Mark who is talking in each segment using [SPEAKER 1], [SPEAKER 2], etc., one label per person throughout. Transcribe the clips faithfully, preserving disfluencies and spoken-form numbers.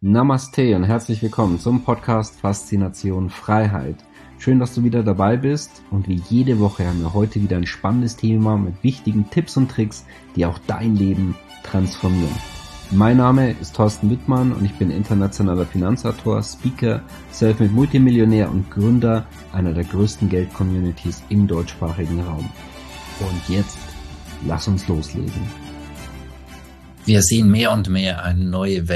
[SPEAKER 1] Namaste und herzlich willkommen zum Podcast Faszination Freiheit. Schön, dass du wieder dabei bist und wie jede Woche haben wir heute wieder ein spannendes Thema mit wichtigen Tipps und Tricks, die auch dein Leben transformieren. Mein Name ist Thorsten Wittmann und ich bin internationaler Finanzautor, Speaker, Selfmade Multimillionär und Gründer einer der größten Geld-Communities im deutschsprachigen Raum. Und jetzt, lass uns loslegen.
[SPEAKER 2] Wir sehen mehr und mehr eine neue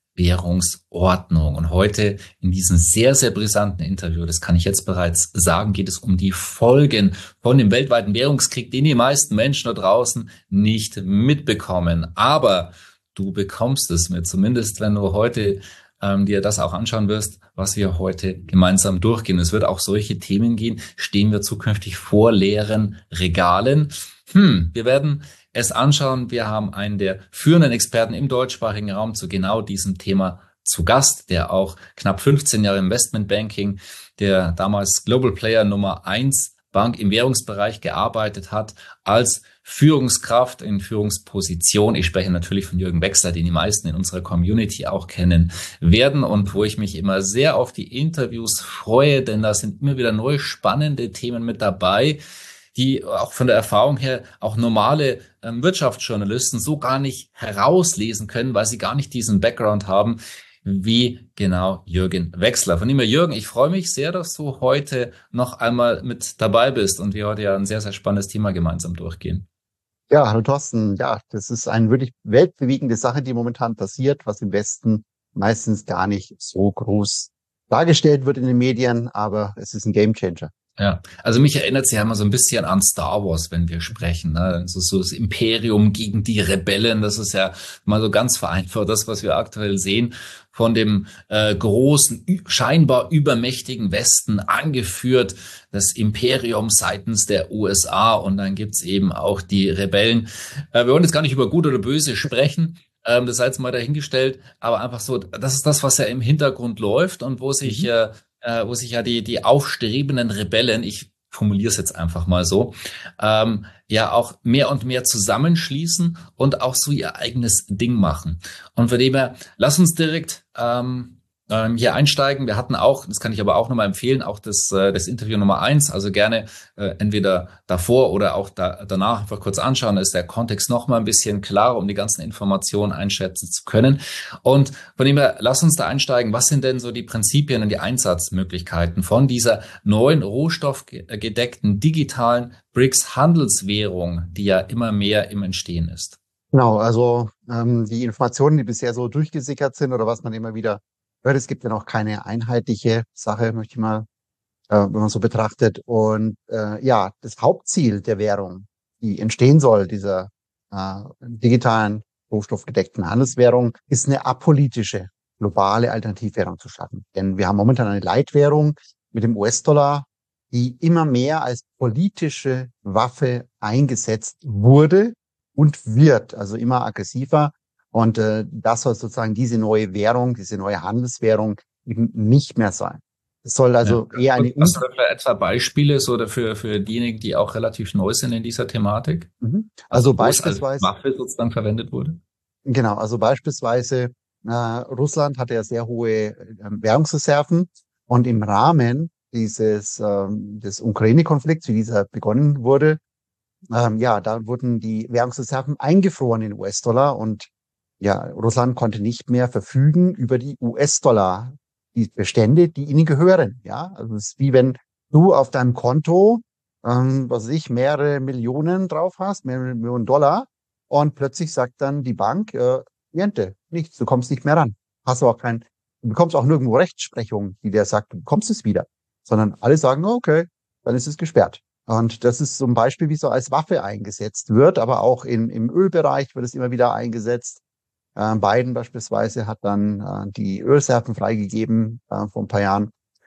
[SPEAKER 2] Weltwährungsordnung. Und heute in diesem sehr, sehr brisanten Interview, das kann ich jetzt bereits sagen, geht es um die Folgen von dem weltweiten Währungskrieg, den die meisten Menschen da draußen nicht mitbekommen. Aber du bekommst es mit, zumindest wenn du heute ähm, dir das auch anschauen wirst, was wir heute gemeinsam durchgehen. Es wird auch solche Themen gehen. Stehen wir zukünftig vor leeren Regalen? Hm, wir werden es anschauen. Wir haben einen der führenden Experten im deutschsprachigen Raum zu genau diesem Thema zu Gast, der auch knapp fünfzehn Jahre Investmentbanking, der damals Global Player Nummer eins Bank im Währungsbereich gearbeitet hat, als Führungskraft in Führungsposition. Ich spreche natürlich von Jürgen Wechsler, den die meisten in unserer Community auch kennen werden und wo ich mich immer sehr auf die Interviews freue, denn da sind immer wieder neue spannende Themen mit dabei, die auch von der Erfahrung her auch normale ähm, Wirtschaftsjournalisten so gar nicht herauslesen können, weil sie gar nicht diesen Background haben, wie genau Jürgen Wechsler. Von dem her, Jürgen, ich freue mich sehr, dass du heute noch einmal mit dabei bist und wir heute ja ein sehr, sehr spannendes Thema gemeinsam durchgehen.
[SPEAKER 3] Ja, hallo Thorsten. Ja, das ist eine wirklich weltbewegende Sache, die momentan passiert, was im Westen meistens gar nicht so groß dargestellt wird in den Medien, aber es ist ein Gamechanger.
[SPEAKER 2] Ja, also mich erinnert es ja immer so ein bisschen an Star Wars, wenn wir sprechen, ne? Also so das Imperium gegen die Rebellen, das ist ja mal so ganz vereinfacht das, was wir aktuell sehen, von dem äh, großen, scheinbar übermächtigen Westen angeführt, das Imperium seitens der U S A und dann gibt's eben auch die Rebellen. Äh, wir wollen jetzt gar nicht über Gut oder Böse sprechen, ähm, das sei jetzt mal dahingestellt, aber einfach so, das ist das, was ja im Hintergrund läuft und wo sich... Mhm. Äh, Äh, wo sich ja die die aufstrebenden Rebellen, ich formuliere es jetzt einfach mal so, ähm, ja auch mehr und mehr zusammenschließen und auch so ihr eigenes Ding machen. Und von dem her, lass uns direkt ähm, ähm, hier einsteigen. Wir hatten auch, das kann ich aber auch nochmal empfehlen, auch das äh, das Interview Nummer eins, also gerne äh, entweder davor oder auch da, danach einfach kurz anschauen, da ist der Kontext nochmal ein bisschen klarer, um die ganzen Informationen einschätzen zu können. Und von dem her, lass uns da einsteigen. Was sind denn so die Prinzipien und die Einsatzmöglichkeiten von dieser neuen rohstoffgedeckten digitalen B R I C S-Handelswährung, die ja immer mehr im Entstehen ist?
[SPEAKER 3] Genau, also ähm, die Informationen, die bisher so durchgesickert sind oder was man immer wieder hört, es gibt ja noch keine einheitliche Sache, möchte ich mal, äh, wenn man so betrachtet. Und äh, ja, das Hauptziel der Währung, die entstehen soll, dieser äh, digitalen rohstoffgedeckten Handelswährung, ist eine apolitische globale Alternativwährung zu schaffen. Denn wir haben momentan eine Leitwährung mit dem U S-Dollar, die immer mehr als politische Waffe eingesetzt wurde und wird, also immer aggressiver. Und äh, das soll sozusagen diese neue Währung, diese neue Handelswährung eben nicht mehr sein. Es soll also ja, eher eine...
[SPEAKER 2] Hast du da etwa Beispiele so dafür für diejenigen, die auch relativ neu sind in dieser Thematik?
[SPEAKER 3] Mhm. Also, also beispielsweise...
[SPEAKER 2] Als Waffe sozusagen verwendet wurde?
[SPEAKER 3] Genau, also beispielsweise äh, Russland hatte ja sehr hohe äh, Währungsreserven und im Rahmen dieses ähm, des Ukraine-Konflikts, wie dieser begonnen wurde, ähm, ja, da wurden die Währungsreserven eingefroren in U S-Dollar und ja, Russland konnte nicht mehr verfügen über die U S-Dollar, die Bestände, die ihnen gehören. Ja, also es ist wie wenn du auf deinem Konto, ähm, was weiß ich, mehrere Millionen drauf hast, mehrere Millionen Dollar, und plötzlich sagt dann die Bank, äh, Niente, nichts, du kommst nicht mehr ran. Hast aber auch kein, du bekommst auch nirgendwo Rechtsprechung, die dir sagt, du bekommst es wieder, sondern alle sagen, okay, dann ist es gesperrt. Und das ist so ein Beispiel, wie es so als Waffe eingesetzt wird, aber auch in, im Ölbereich wird es immer wieder eingesetzt. Äh, Biden beispielsweise hat dann äh, die Ölreserven freigegeben äh, vor ein paar Jahren.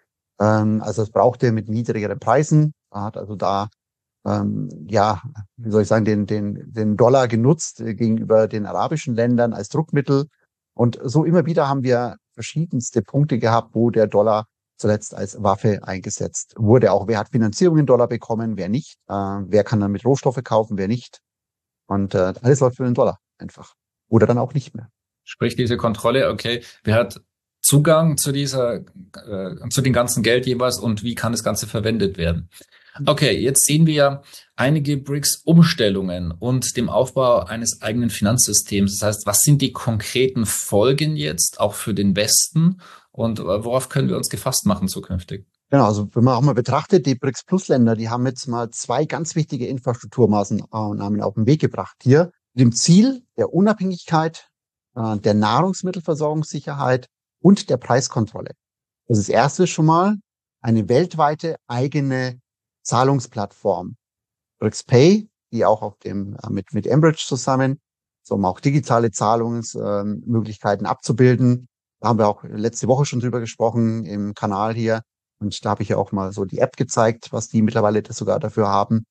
[SPEAKER 3] Ähm, also es brauchte mit niedrigeren Preisen. Er hat also da, ähm, ja, wie soll ich sagen, den, den, den Dollar genutzt äh, gegenüber den arabischen Ländern als Druckmittel. Und so immer wieder haben wir verschiedenste Punkte gehabt, wo der Dollar zuletzt als Waffe eingesetzt wurde. Auch wer hat Finanzierung in Dollar bekommen, wer nicht. Äh, wer kann damit Rohstoffe kaufen, wer nicht. Und äh, alles läuft für den Dollar einfach. Oder dann auch nicht mehr.
[SPEAKER 2] Sprich, diese Kontrolle, okay, wer hat Zugang zu dieser, äh, zu dem ganzen Geld jeweils und wie kann das Ganze verwendet werden. Okay, jetzt sehen wir einige B R I C S-Umstellungen und dem Aufbau eines eigenen Finanzsystems. Das heißt, was sind die konkreten Folgen jetzt auch für den Westen und worauf können wir uns gefasst machen zukünftig?
[SPEAKER 3] Genau, also wenn man auch mal betrachtet, die B R I C S-Plus-Länder, die haben jetzt mal zwei ganz wichtige Infrastrukturmaßnahmen auf den Weg gebracht hier, mit dem Ziel der Unabhängigkeit, äh, der Nahrungsmittelversorgungssicherheit und der Preiskontrolle. Das ist erste schon mal eine weltweite eigene Zahlungsplattform. B R I C S Pay, die auch auf dem, äh, mit, mit Enbridge zusammen, so um auch digitale Zahlungsmöglichkeiten äh, abzubilden. Da haben wir auch letzte Woche schon drüber gesprochen im Kanal hier. Und da habe ich ja auch mal so die App gezeigt, was die mittlerweile das sogar dafür haben.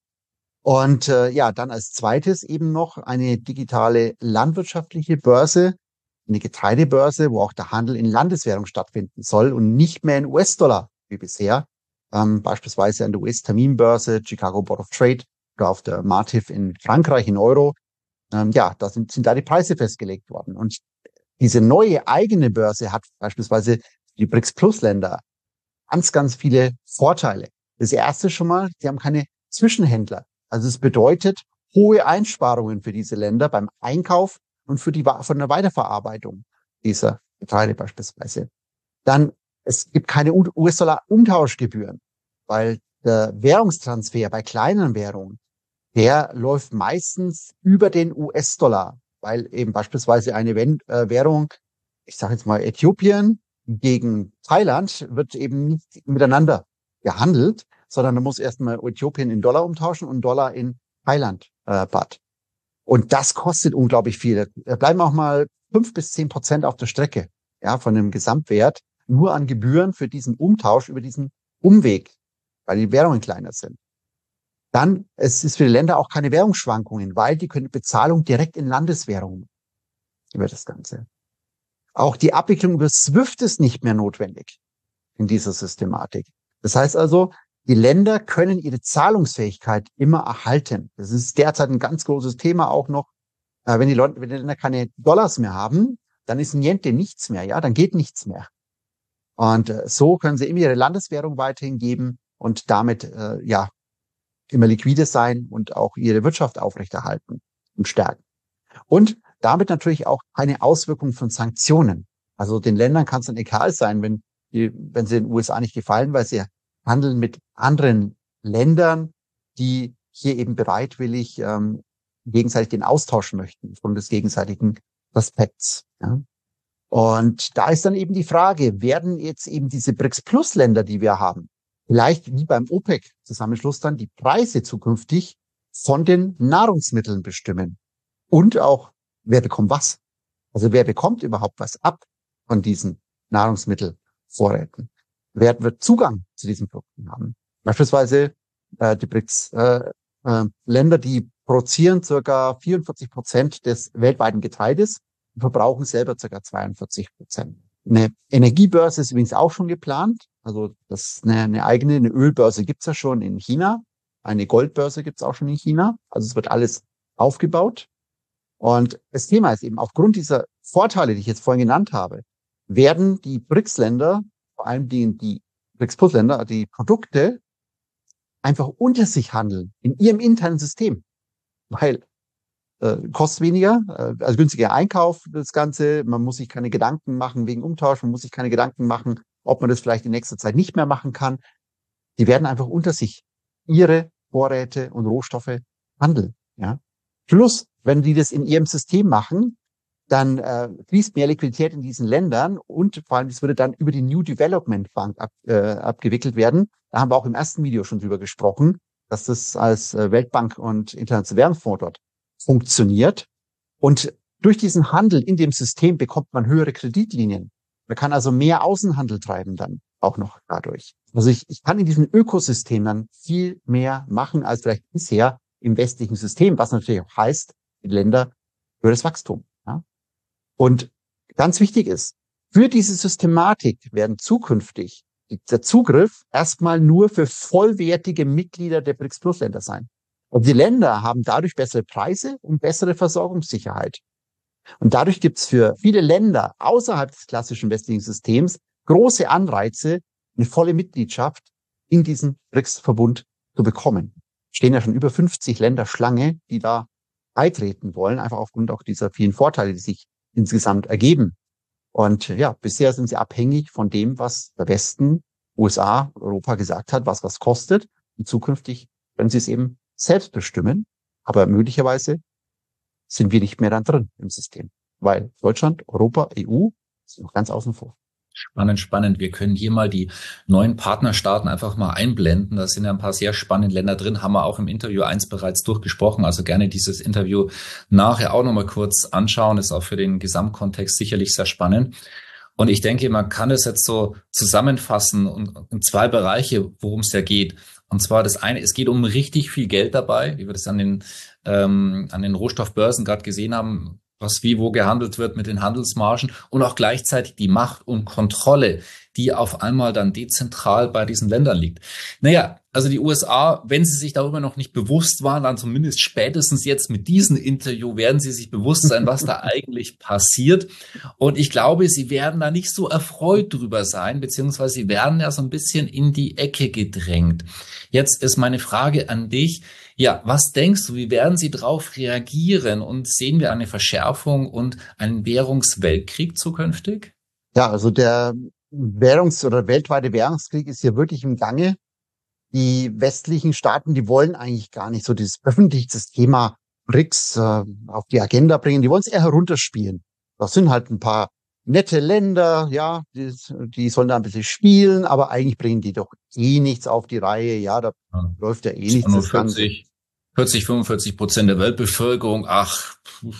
[SPEAKER 3] Und äh, ja, dann als zweites eben noch eine digitale landwirtschaftliche Börse, eine Getreidebörse, wo auch der Handel in Landeswährung stattfinden soll und nicht mehr in U S-Dollar wie bisher. Ähm, beispielsweise an der U S-Terminbörse, Chicago Board of Trade oder auf der Matif in Frankreich in Euro. Ähm, ja, da sind, sind da die Preise festgelegt worden. Und diese neue eigene Börse hat beispielsweise die B R I C S-Plus-Länder ganz, ganz viele Vorteile. Das erste schon mal, sie haben keine Zwischenhändler. Also es bedeutet hohe Einsparungen für diese Länder beim Einkauf und für die von der Weiterverarbeitung dieser Getreide beispielsweise. Dann, es gibt keine U S-Dollar-Umtauschgebühren, weil der Währungstransfer bei kleinen Währungen, der läuft meistens über den U S-Dollar, weil eben beispielsweise eine Währung, ich sage jetzt mal Äthiopien, gegen Thailand wird eben nicht miteinander gehandelt, sondern da muss erstmal Äthiopien in Dollar umtauschen und Dollar in Thailand äh, Baht. Und das kostet unglaublich viel. Da bleiben auch mal fünf bis zehn Prozent auf der Strecke, ja, von dem Gesamtwert, nur an Gebühren für diesen Umtausch über diesen Umweg, weil die Währungen kleiner sind. Dann, es ist für die Länder auch keine Währungsschwankungen, weil die können Bezahlung direkt in Landeswährungen über das Ganze. Auch die Abwicklung über SWIFT ist nicht mehr notwendig in dieser Systematik. Das heißt also, die Länder können ihre Zahlungsfähigkeit immer erhalten. Das ist derzeit ein ganz großes Thema auch noch. Wenn die, Leute, wenn die Länder keine Dollars mehr haben, dann ist niente nichts mehr, ja, dann geht nichts mehr. Und so können sie immer ihre Landeswährung weiterhin geben und damit äh, ja immer liquide sein und auch ihre Wirtschaft aufrechterhalten und stärken. Und damit natürlich auch keine Auswirkungen von Sanktionen. Also den Ländern kann es dann egal sein, wenn die, wenn sie den U S A nicht gefallen, weil sie handeln mit anderen Ländern, die hier eben bereitwillig ähm, gegenseitig den austauschen möchten, von des gegenseitigen Respekts. Ja. Und da ist dann eben die Frage, werden jetzt eben diese B R I C S-Plus-Länder, die wir haben, vielleicht wie beim OPEC-Zusammenschluss dann die Preise zukünftig von den Nahrungsmitteln bestimmen? Und auch, wer bekommt was? Also wer bekommt überhaupt was ab von diesen Nahrungsmittelvorräten? Wer wird Zugang zu diesen Produkten haben? Beispielsweise äh, die B R I C S-Länder, äh, äh, die produzieren circa vierundvierzig Prozent des weltweiten Getreides und verbrauchen selber circa zweiundvierzig Prozent. Eine Energiebörse ist übrigens auch schon geplant. Also das eine, eine eigene, eine Ölbörse gibt's ja schon in China. Eine Goldbörse gibt's auch schon in China. Also es wird alles aufgebaut. Und das Thema ist eben, aufgrund dieser Vorteile, die ich jetzt vorhin genannt habe, werden die B R I C S-Länder, vor allem die, die B R I C S-Plus-Länder, die Produkte einfach unter sich handeln, in ihrem internen System. Weil äh, kostet weniger, äh, also günstiger Einkauf, das Ganze, man muss sich keine Gedanken machen wegen Umtausch, man muss sich keine Gedanken machen, ob man das vielleicht in nächster Zeit nicht mehr machen kann. Die werden einfach unter sich ihre Vorräte und Rohstoffe handeln. Ja. Plus, wenn die das in ihrem System machen, dann äh, fließt mehr Liquidität in diesen Ländern und vor allem, das würde dann über die New Development Fund ab, äh, abgewickelt werden. Da haben wir auch im ersten Video schon drüber gesprochen, dass das als äh, Weltbank und Internationaler Währungsfonds dort funktioniert. Und durch diesen Handel in dem System bekommt man höhere Kreditlinien. Man kann also mehr Außenhandel treiben dann auch noch dadurch. Also ich, ich kann in diesem Ökosystem dann viel mehr machen als vielleicht bisher im westlichen System, was natürlich auch heißt, die Länder höheres Wachstum. Ja? Und ganz wichtig ist, für diese Systematik werden zukünftig der Zugriff erstmal nur für vollwertige Mitglieder der B R I C S-Plus-Länder sein. Und die Länder haben dadurch bessere Preise und bessere Versorgungssicherheit. Und dadurch gibt es für viele Länder außerhalb des klassischen westlichen Systems große Anreize, eine volle Mitgliedschaft in diesen B R I C S-Verbund zu bekommen. Stehen ja schon über fünfzig Länder Schlange, die da beitreten wollen, einfach aufgrund auch dieser vielen Vorteile, die sich insgesamt ergeben. Und ja, bisher sind sie abhängig von dem, was der Westen, U S A, Europa gesagt hat, was was kostet. Und zukünftig können sie es eben selbst bestimmen. Aber möglicherweise sind wir nicht mehr dann drin im System, weil Deutschland, Europa, E U sind noch ganz außen vor.
[SPEAKER 2] Spannend, spannend. Wir können hier mal die neuen Partnerstaaten einfach mal einblenden. Da sind ja ein paar sehr spannende Länder drin, haben wir auch im Interview eins bereits durchgesprochen. Also gerne dieses Interview nachher auch nochmal kurz anschauen. Ist auch für den Gesamtkontext sicherlich sehr spannend. Und ich denke, man kann es jetzt so zusammenfassen und in zwei Bereiche, worum es ja geht. Und zwar das eine, es geht um richtig viel Geld dabei, wie wir das an den, ähm, an den Rohstoffbörsen gerade gesehen haben, was wie wo gehandelt wird mit den Handelsmargen und auch gleichzeitig die Macht und Kontrolle, die auf einmal dann dezentral bei diesen Ländern liegt. Naja, also die U S A, wenn sie sich darüber noch nicht bewusst waren, dann zumindest spätestens jetzt mit diesem Interview werden sie sich bewusst sein, was da eigentlich passiert. Und ich glaube, sie werden da nicht so erfreut drüber sein, beziehungsweise sie werden ja so ein bisschen in die Ecke gedrängt. Jetzt ist meine Frage an dich. Ja, was denkst du, wie werden sie darauf reagieren und sehen wir eine Verschärfung und einen Währungsweltkrieg zukünftig?
[SPEAKER 3] Ja, also der Währungs- oder weltweite Währungskrieg ist hier wirklich im Gange. Die westlichen Staaten, die wollen eigentlich gar nicht so dieses öffentlich das Thema B R I C S äh, auf die Agenda bringen. Die wollen es eher herunterspielen. Das sind halt ein paar nette Länder, ja, die, die sollen da ein bisschen spielen, aber eigentlich bringen die doch eh nichts auf die Reihe. Ja, da ja. läuft ja eh nichts.
[SPEAKER 2] Nur vierzig, vierzig, fünfundvierzig Prozent der Weltbevölkerung, ach,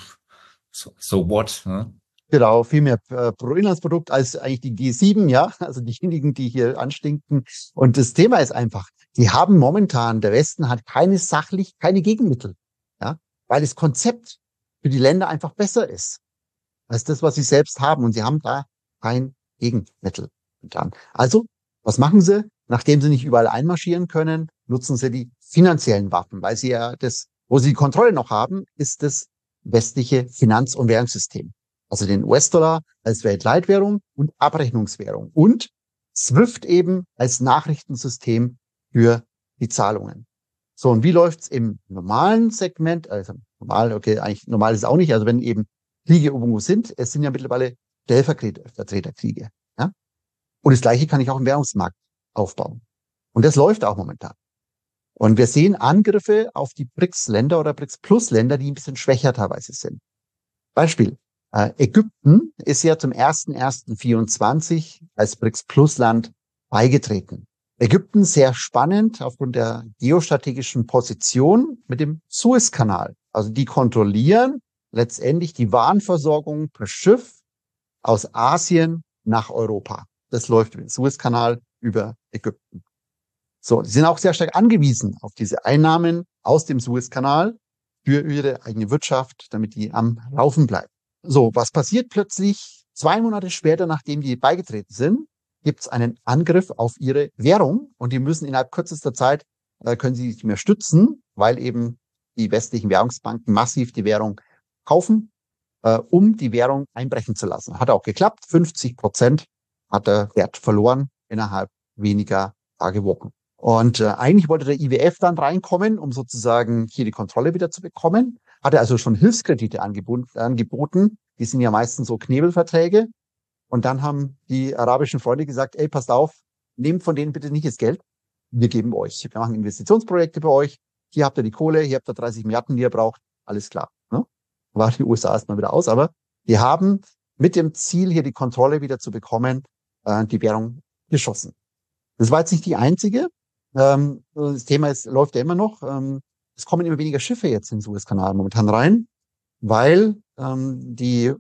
[SPEAKER 2] so, so what, ne?
[SPEAKER 3] Genau, viel mehr äh, Bruttoinlandsprodukt als eigentlich die G sieben, ja, also diejenigen, die hier anstinken. Und das Thema ist einfach, die haben momentan, der Westen hat keine sachlich, keine Gegenmittel, ja, weil das Konzept für die Länder einfach besser ist als das, was sie selbst haben. Und sie haben da kein Gegenmittel getan. Also, was machen sie? Nachdem sie nicht überall einmarschieren können, nutzen sie die finanziellen Waffen, weil sie ja das, wo sie die Kontrolle noch haben, ist das westliche Finanz- und Währungssystem. Also den U S-Dollar als Weltleitwährung und Abrechnungswährung und SWIFT eben als Nachrichtensystem für die Zahlungen. So, und wie läuft's im normalen Segment? Also normal, okay, eigentlich normal ist es auch nicht. Also wenn eben Kriege irgendwo sind, es sind ja mittlerweile Stellvertreterkriege. Ja? Und das Gleiche kann ich auch im Währungsmarkt aufbauen. Und das läuft auch momentan. Und wir sehen Angriffe auf die B R I C S-Länder oder B R I C S-Plus-Länder, die ein bisschen schwächer teilweise sind. Beispiel. Äh, Ägypten ist ja zum ersten ersten vierundzwanzig als B R I C S-Plus-Land beigetreten. Ägypten sehr spannend aufgrund der geostrategischen Position mit dem Suezkanal. Also die kontrollieren letztendlich die Warenversorgung per Schiff aus Asien nach Europa. Das läuft über den Suezkanal über Ägypten. So, sie sind auch sehr stark angewiesen auf diese Einnahmen aus dem Suezkanal für ihre eigene Wirtschaft, damit die am Laufen bleibt. So, was passiert plötzlich? Zwei Monate später, nachdem die beigetreten sind, gibt es einen Angriff auf ihre Währung und die müssen innerhalb kürzester Zeit, äh, können sie nicht mehr stützen, weil eben die westlichen Währungsbanken massiv die Währung kaufen, äh, um die Währung einbrechen zu lassen. Hat auch geklappt. fünfzig Prozent hat der Wert verloren innerhalb weniger Tage, Wochen. Und äh, eigentlich wollte der I W F dann reinkommen, um sozusagen hier die Kontrolle wieder zu bekommen. Hatte also schon Hilfskredite angeboten, angeboten. Die sind ja meistens so Knebelverträge. Und dann haben die arabischen Freunde gesagt, ey, passt auf, nehmt von denen bitte nicht das Geld. Wir geben euch. Wir machen Investitionsprojekte bei euch. Hier habt ihr die Kohle, hier habt ihr dreißig Milliarden, die ihr braucht. Alles klar. Ne? War die U S A erstmal wieder aus. Aber die haben mit dem Ziel, hier die Kontrolle wieder zu bekommen, äh, die Währung geschossen. Das war jetzt nicht die einzige. Ähm, das Thema ist, läuft ja immer noch. Ähm, es kommen immer weniger Schiffe jetzt in den Suezkanal momentan rein, weil ähm, die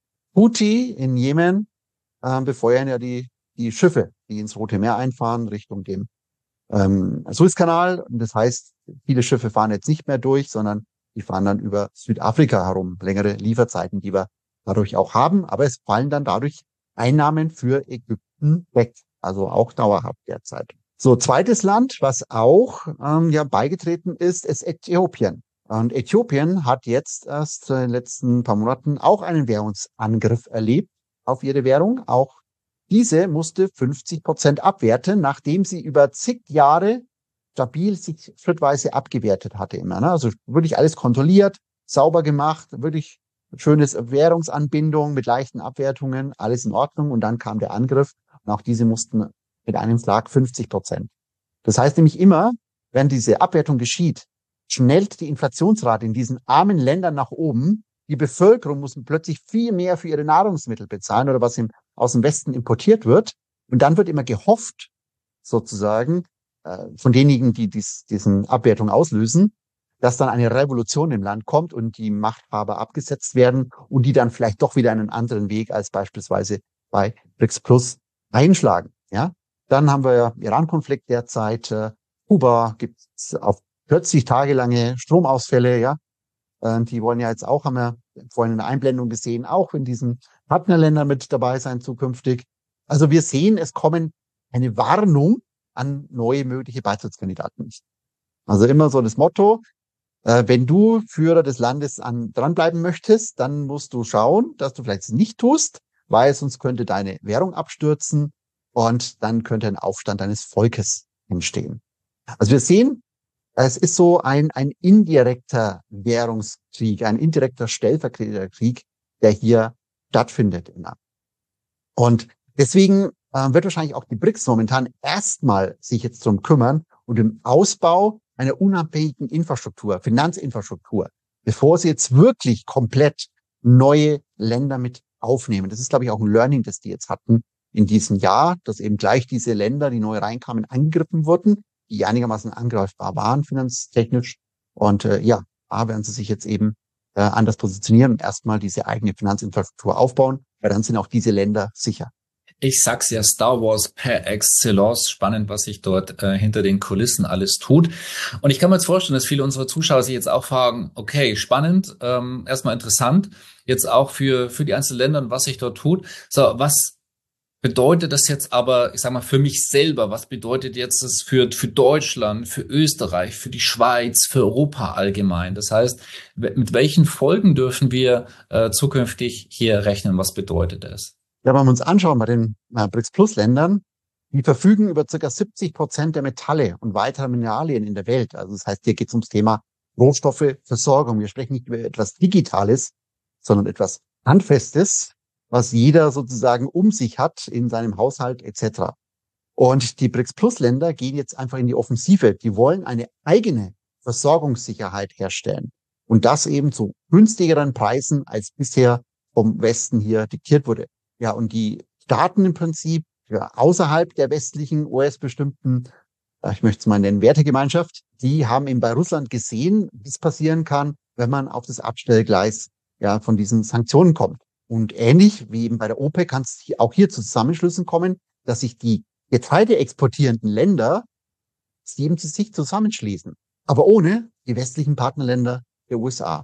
[SPEAKER 3] Houthi in Jemen ähm, befeuern ja die, die Schiffe, die ins Rote Meer einfahren, Richtung dem ähm, Suezkanal. Und das heißt, viele Schiffe fahren jetzt nicht mehr durch, sondern die fahren dann über Südafrika herum. Längere Lieferzeiten, die wir dadurch auch haben. Aber es fallen dann dadurch Einnahmen für Ägypten weg. Also auch dauerhaft derzeit. So, zweites Land, was auch ähm, ja beigetreten ist, ist Äthiopien. Und Äthiopien hat jetzt erst in den letzten paar Monaten auch einen Währungsangriff erlebt auf ihre Währung. Auch diese musste fünfzig Prozent abwerten, nachdem sie über zig Jahre stabil sich schrittweise abgewertet hatte immer. Ne? Also wirklich alles kontrolliert, sauber gemacht, wirklich schönes Währungsanbindung mit leichten Abwertungen, alles in Ordnung. Und dann kam der Angriff und auch diese mussten mit einem Schlag fünfzig Prozent. Das heißt nämlich immer, wenn diese Abwertung geschieht, schnellt die Inflationsrate in diesen armen Ländern nach oben. Die Bevölkerung muss plötzlich viel mehr für ihre Nahrungsmittel bezahlen oder was im, aus dem Westen importiert wird. Und dann wird immer gehofft, sozusagen, äh, von denjenigen, die dies, diesen Abwertung auslösen, dass dann eine Revolution im Land kommt und die Machthaber abgesetzt werden und die dann vielleicht doch wieder einen anderen Weg als beispielsweise bei BRICS Plus einschlagen. Ja, dann haben wir ja Iran-Konflikt derzeit, äh, Kuba gibt es auf plötzlich tagelange Stromausfälle, ja. Äh, die wollen ja jetzt auch, haben wir vorhin in der Einblendung gesehen, auch in diesen Partnerländern mit dabei sein zukünftig. Also wir sehen, es kommen eine Warnung an neue mögliche Beitrittskandidaten. Also immer so das Motto, äh, wenn du Führer des Landes an, dranbleiben möchtest, dann musst du schauen, dass du vielleicht es nicht tust, weil sonst könnte deine Währung abstürzen und dann könnte ein Aufstand deines Volkes entstehen. Also wir sehen, es ist so ein, ein indirekter Währungskrieg, ein indirekter Stellvertreterkrieg, der hier stattfindet. Und deswegen äh, wird wahrscheinlich auch die BRICS momentan erstmal sich jetzt drum kümmern und im Ausbau einer unabhängigen Infrastruktur, Finanzinfrastruktur, bevor sie jetzt wirklich komplett neue Länder mit aufnehmen. Das ist, glaube ich, auch ein Learning, das die jetzt hatten in diesem Jahr, dass eben gleich diese Länder, die neu reinkamen, angegriffen wurden, die einigermaßen angreifbar waren, finanztechnisch. Und äh, ja, da werden sie sich jetzt eben äh, anders positionieren und erstmal diese eigene Finanzinfrastruktur aufbauen, weil dann sind auch diese Länder sicher.
[SPEAKER 2] Ich sag's ja, Star Wars per excellence. Spannend, was sich dort äh, hinter den Kulissen alles tut. Und ich kann mir jetzt vorstellen, dass viele unserer Zuschauer sich jetzt auch fragen, okay, spannend, ähm, erstmal interessant, jetzt auch für für die einzelnen Länder, was sich dort tut. So, was bedeutet das jetzt aber, ich sag mal, für mich selber? Was bedeutet jetzt das für, für Deutschland, für Österreich, für die Schweiz, für Europa allgemein? Das heißt, mit welchen Folgen dürfen wir äh, zukünftig hier rechnen? Was bedeutet das?
[SPEAKER 3] Ja, wenn wir uns anschauen bei den äh, BRICS Plus Ländern, die verfügen über ca. siebzig Prozent der Metalle und weiterer Mineralien in der Welt. Also das heißt, hier geht es ums Thema Rohstoffe, Versorgung. Wir sprechen nicht über etwas Digitales, sondern etwas Handfestes, was jeder sozusagen um sich hat in seinem Haushalt et cetera. Und die BRICS Plus Länder gehen jetzt einfach in die Offensive. Die wollen eine eigene Versorgungssicherheit herstellen und das eben zu günstigeren Preisen, als bisher vom Westen hier diktiert wurde. Ja, und die Staaten im Prinzip ja, außerhalb der westlichen U S-bestimmten, ich möchte es mal nennen, Wertegemeinschaft, die haben eben bei Russland gesehen, wie es passieren kann, wenn man auf das Abstellgleis ja von diesen Sanktionen kommt. Und ähnlich wie eben bei der OPEC kann es auch hier zu Zusammenschlüssen kommen, dass sich die Getreide exportierenden Länder eben zu sich zusammenschließen, aber ohne die westlichen Partnerländer der U S A.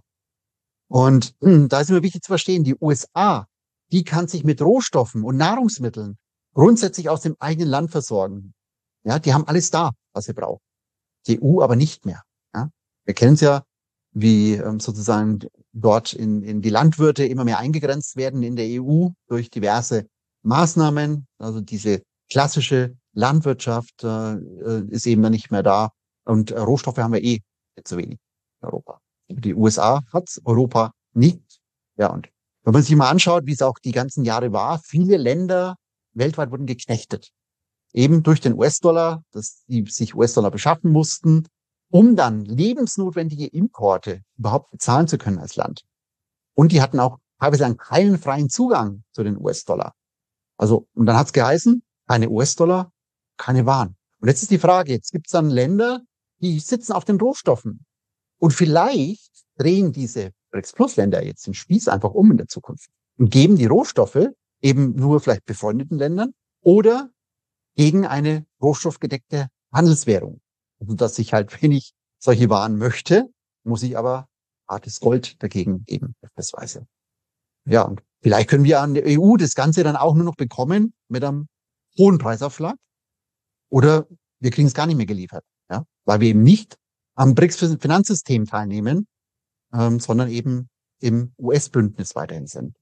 [SPEAKER 3] Und mh, da ist immer wichtig zu verstehen, die U S A, die kann sich mit Rohstoffen und Nahrungsmitteln grundsätzlich aus dem eigenen Land versorgen. Ja, die haben alles da, was sie brauchen. Die E U aber nicht mehr. Ja? Wir kennen es ja, wie ähm, sozusagen dort in, in die Landwirte immer mehr eingegrenzt werden in der E U durch diverse Maßnahmen. Also diese klassische Landwirtschaft äh, ist eben nicht mehr da. Und äh, Rohstoffe haben wir eh zu wenig in Europa. Die U S A hat's, Europa nicht. Ja, und wenn man sich mal anschaut, wie es auch die ganzen Jahre war, viele Länder weltweit wurden geknechtet. Eben durch den U S-Dollar, dass die sich U S-Dollar beschaffen mussten, um dann lebensnotwendige Importe überhaupt bezahlen zu können als Land. Und die hatten auch teilweise einen keinen freien Zugang zu den U S-Dollar. Also, und dann hat es geheißen, keine U S-Dollar, keine Waren. Und jetzt ist die Frage, jetzt gibt es dann Länder, die sitzen auf den Rohstoffen. Und vielleicht drehen diese BRICS-Plus-Länder jetzt den Spieß einfach um in der Zukunft und geben die Rohstoffe eben nur vielleicht befreundeten Ländern oder gegen eine rohstoffgedeckte Handelswährung. Also, dass ich halt, wenn ich solche Waren möchte, muss ich aber hartes Gold dagegen geben, beispielsweise. Ja, und vielleicht können wir an der E U das Ganze dann auch nur noch bekommen mit einem hohen Preisaufschlag oder wir kriegen es gar nicht mehr geliefert, ja, weil wir eben nicht am BRICS-Finanzsystem teilnehmen, ähm, sondern eben im U S-Bündnis weiterhin sind.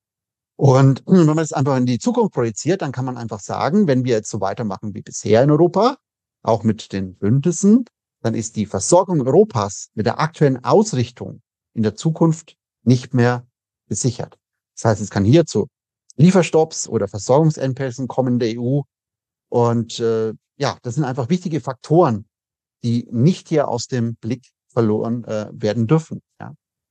[SPEAKER 3] Und wenn man das einfach in die Zukunft projiziert, dann kann man einfach sagen, wenn wir jetzt so weitermachen wie bisher in Europa, auch mit den Bündnissen, dann ist die Versorgung Europas mit der aktuellen Ausrichtung in der Zukunft nicht mehr gesichert. Das heißt, es kann hier zu Lieferstopps oder Versorgungsengpässen kommen in der E U. Und äh, ja, das sind einfach wichtige Faktoren, die nicht hier aus dem Blick verloren äh, werden dürfen. Ja.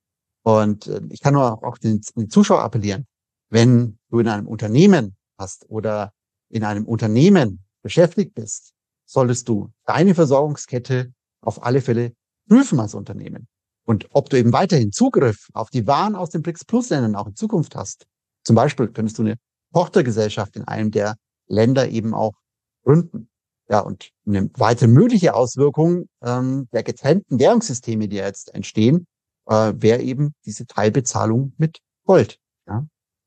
[SPEAKER 3] Und äh, ich kann nur auch den, den Zuschauer appellieren, wenn du in einem Unternehmen hast oder in einem Unternehmen beschäftigt bist, solltest du deine Versorgungskette auf alle Fälle prüfen als Unternehmen. Und ob du eben weiterhin Zugriff auf die Waren aus den BRICS-Plus-Ländern auch in Zukunft hast. Zum Beispiel könntest du eine Tochtergesellschaft in einem der Länder eben auch gründen. Ja, und eine weitere mögliche Auswirkung ähm, der getrennten Währungssysteme, die jetzt entstehen, äh, wäre eben diese Teilbezahlung mit Gold. Ja.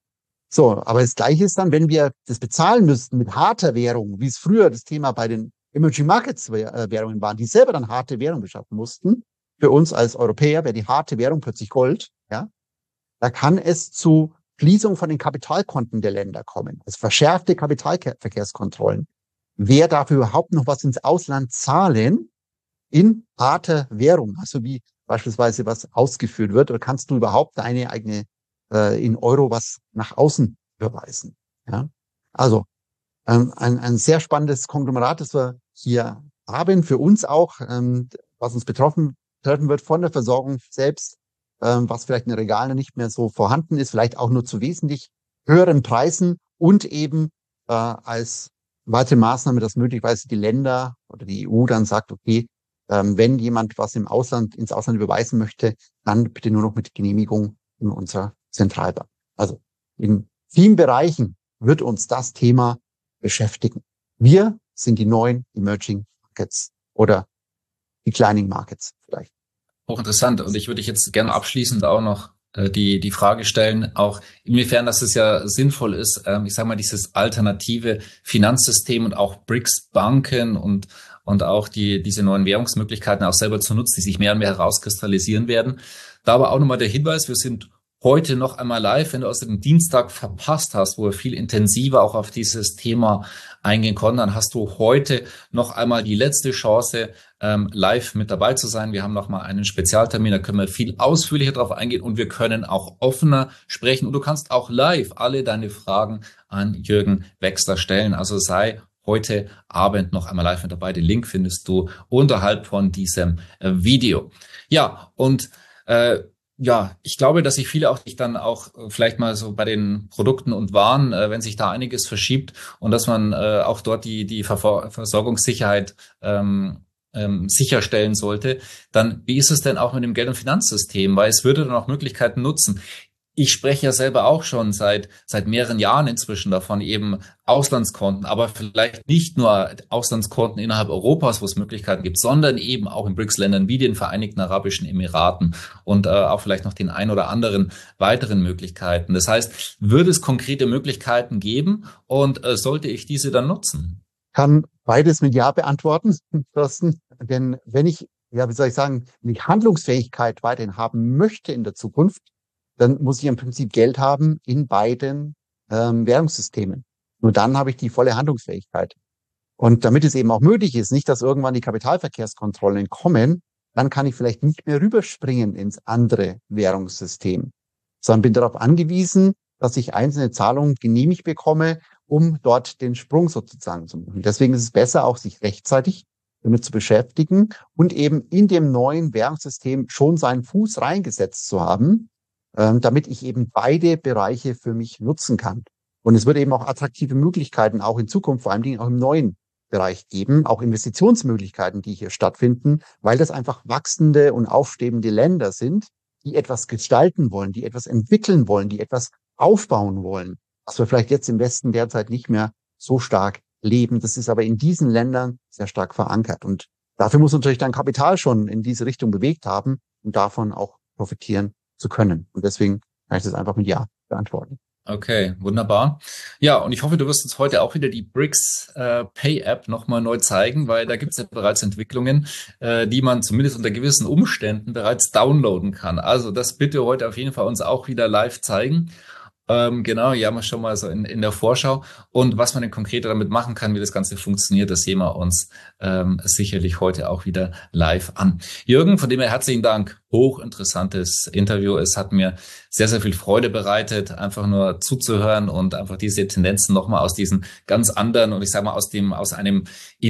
[SPEAKER 3] So, aber das Gleiche ist dann, wenn wir das bezahlen müssten mit harter Währung, wie es früher das Thema bei den Emerging Markets Währungen waren, die selber dann harte Währung beschaffen mussten. Für uns als Europäer wäre die harte Währung plötzlich Gold. Ja, da kann es zu Schließung von den Kapitalkonten der Länder kommen. Es verschärfte Kapitalverkehrskontrollen. Wer dafür überhaupt noch was ins Ausland zahlen in harter Währung, also wie beispielsweise was ausgeführt wird, oder kannst du überhaupt deine eigene äh, in Euro was nach außen überweisen? Ja, also ähm, ein, ein sehr spannendes Konglomerat, das wir hier haben, für uns auch, ähm, was uns betroffen treffen wird von der Versorgung selbst, ähm, was vielleicht in den Regalen nicht mehr so vorhanden ist, vielleicht auch nur zu wesentlich höheren Preisen und eben äh, als weitere Maßnahme, dass möglicherweise die Länder oder die E U dann sagt, okay, ähm, wenn jemand was im Ausland, ins Ausland überweisen möchte, dann bitte nur noch mit Genehmigung in unserer Zentralbank. Also in vielen Bereichen wird uns das Thema beschäftigen. Wir sind die neuen Emerging Markets oder Declining Markets vielleicht.
[SPEAKER 2] Hochinteressant. Und ich würde dich jetzt gerne abschließend auch noch äh, die die Frage stellen, auch inwiefern dass es ja sinnvoll ist, ähm, ich sage mal, dieses alternative Finanzsystem und auch BRICS-Banken und und auch die diese neuen Währungsmöglichkeiten auch selber zu nutzen, die sich mehr und mehr herauskristallisieren werden. Da aber auch nochmal der Hinweis, wir sind heute noch einmal live, wenn du aus dem Dienstag verpasst hast, wo wir viel intensiver auch auf dieses Thema eingehen konnten, dann hast du heute noch einmal die letzte Chance, ähm, live mit dabei zu sein. Wir haben noch mal einen Spezialtermin, da können wir viel ausführlicher drauf eingehen und wir können auch offener sprechen und du kannst auch live alle deine Fragen an Jürgen Wechsler stellen. Also sei heute Abend noch einmal live mit dabei. Den Link findest du unterhalb von diesem äh, Video. Ja, und äh, Ja, ich glaube, dass sich viele auch sich dann auch äh, vielleicht mal so bei den Produkten und Waren, äh, wenn sich da einiges verschiebt und dass man äh, auch dort die die Verfor- Versorgungssicherheit ähm, ähm, sicherstellen sollte, dann wie ist es denn auch mit dem Geld- und Finanzsystem? Weil es würde dann auch Möglichkeiten nutzen. Ich spreche ja selber auch schon seit seit mehreren Jahren inzwischen davon, eben Auslandskonten, aber vielleicht nicht nur Auslandskonten innerhalb Europas, wo es Möglichkeiten gibt, sondern eben auch in BRICS-Ländern wie den Vereinigten Arabischen Emiraten und äh, auch vielleicht noch den ein oder anderen weiteren Möglichkeiten. Das heißt, würde es konkrete Möglichkeiten geben und äh, sollte ich diese dann nutzen?
[SPEAKER 3] Kann beides mit Ja beantworten, Thorsten. Denn wenn ich, ja, wie soll ich sagen, die Handlungsfähigkeit weiterhin haben möchte in der Zukunft, dann muss ich im Prinzip Geld haben in beiden ähm, Währungssystemen. Nur dann habe ich die volle Handlungsfähigkeit. Und damit es eben auch möglich ist, nicht, dass irgendwann die Kapitalverkehrskontrollen kommen, dann kann ich vielleicht nicht mehr rüberspringen ins andere Währungssystem, sondern bin darauf angewiesen, dass ich einzelne Zahlungen genehmigt bekomme, um dort den Sprung sozusagen zu machen. Deswegen ist es besser, auch sich rechtzeitig damit zu beschäftigen und eben in dem neuen Währungssystem schon seinen Fuß reingesetzt zu haben, damit ich eben beide Bereiche für mich nutzen kann. Und es wird eben auch attraktive Möglichkeiten auch in Zukunft, vor allen Dingen auch im neuen Bereich geben, auch Investitionsmöglichkeiten, die hier stattfinden, weil das einfach wachsende und aufstrebende Länder sind, die etwas gestalten wollen, die etwas entwickeln wollen, die etwas aufbauen wollen, was wir vielleicht jetzt im Westen derzeit nicht mehr so stark leben. Das ist aber in diesen Ländern sehr stark verankert. Und dafür muss natürlich dann Kapital schon in diese Richtung bewegt haben und davon auch profitieren zu können. Und deswegen kann ich das einfach mit Ja beantworten.
[SPEAKER 2] Okay, wunderbar. Ja, und ich hoffe, du wirst uns heute auch wieder die Brix äh, Pay App nochmal neu zeigen, weil da gibt es ja bereits Entwicklungen, äh, die man zumindest unter gewissen Umständen bereits downloaden kann. Also das bitte heute auf jeden Fall uns auch wieder live zeigen. Ähm, genau, ja, mal schon mal so in, in der Vorschau. Und was man denn konkreter damit machen kann, wie das Ganze funktioniert, das sehen wir uns ähm, sicherlich heute auch wieder live an. Jürgen, von dem her herzlichen Dank. Hochinteressantes Interview. Es hat mir sehr, sehr viel Freude bereitet, einfach nur zuzuhören und einfach diese Tendenzen nochmal aus diesen ganz anderen und ich sage mal aus dem aus einem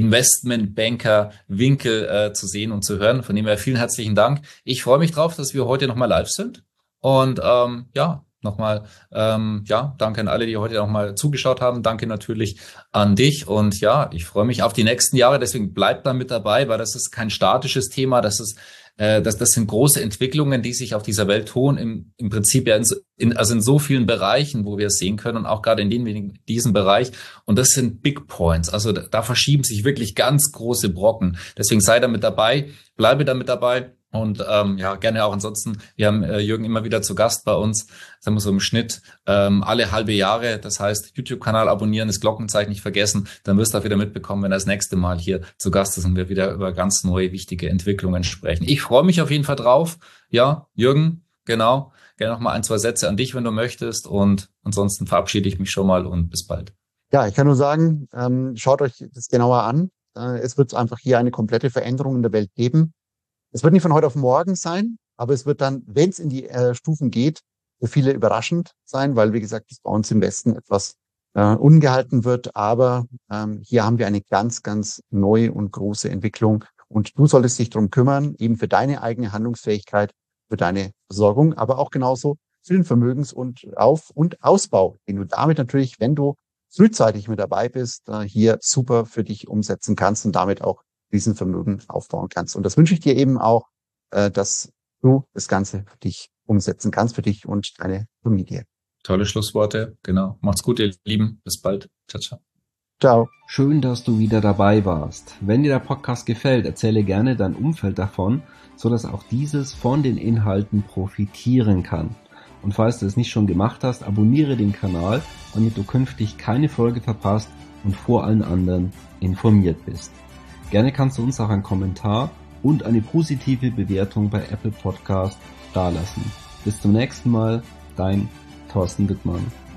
[SPEAKER 2] Investmentbanker-Winkel äh, zu sehen und zu hören. Von dem her vielen herzlichen Dank. Ich freue mich drauf, dass wir heute nochmal live sind. Und ähm, ja, nochmal, ähm, ja, danke an alle, die heute nochmal zugeschaut haben. Danke natürlich an dich. Und ja, ich freue mich auf die nächsten Jahre. Deswegen bleibt da mit dabei, weil das ist kein statisches Thema. Das ist, äh, das, das sind große Entwicklungen, die sich auf dieser Welt tun. Im, im Prinzip ja in, in, also in so vielen Bereichen, wo wir es sehen können und auch gerade in den, in diesem Bereich. Und das sind Big Points. Also da, da verschieben sich wirklich ganz große Brocken. Deswegen sei da mit dabei, bleibe da mit dabei. Und ähm, ja, gerne auch ansonsten, wir haben äh, Jürgen immer wieder zu Gast bei uns, sagen wir so im Schnitt ähm, alle halbe Jahre. Das heißt, YouTube-Kanal abonnieren, das Glockenzeichen nicht vergessen, dann wirst du auch wieder mitbekommen, wenn er das nächste Mal hier zu Gast ist und wir wieder über ganz neue, wichtige Entwicklungen sprechen. Ich freue mich auf jeden Fall drauf. Ja, Jürgen, genau. Gerne noch mal ein, zwei Sätze an dich, wenn du möchtest. Und ansonsten verabschiede ich mich schon mal und bis bald.
[SPEAKER 3] Ja, ich kann nur sagen, ähm, schaut euch das genauer an. Äh, es wird einfach hier eine komplette Veränderung in der Welt geben. Es wird nicht von heute auf morgen sein, aber es wird dann, wenn es in die äh, Stufen geht, für viele überraschend sein, weil, wie gesagt, das bei uns im Westen etwas äh, ungehalten wird. Aber ähm, hier haben wir eine ganz, ganz neue und große Entwicklung. Und du solltest dich darum kümmern, eben für deine eigene Handlungsfähigkeit, für deine Versorgung, aber auch genauso für den Vermögens- und Auf- und Ausbau, den du damit natürlich, wenn du frühzeitig mit dabei bist, äh, hier super für dich umsetzen kannst und damit auch diesen Vermögen aufbauen kannst. Und das wünsche ich dir eben auch, äh, dass du das Ganze für dich umsetzen kannst, für dich und deine Familie.
[SPEAKER 2] Tolle Schlussworte, genau. Macht's gut, ihr Lieben. Bis bald. Ciao, ciao.
[SPEAKER 3] Ciao.
[SPEAKER 1] Schön, dass du wieder dabei warst. Wenn dir der Podcast gefällt, erzähle gerne dein Umfeld davon, sodass auch dieses von den Inhalten profitieren kann. Und falls du es nicht schon gemacht hast, abonniere den Kanal, damit du künftig keine Folge verpasst und vor allen anderen informiert bist. Gerne kannst du uns auch einen Kommentar und eine positive Bewertung bei Apple Podcast dalassen. Bis zum nächsten Mal, dein Thorsten Wittmann.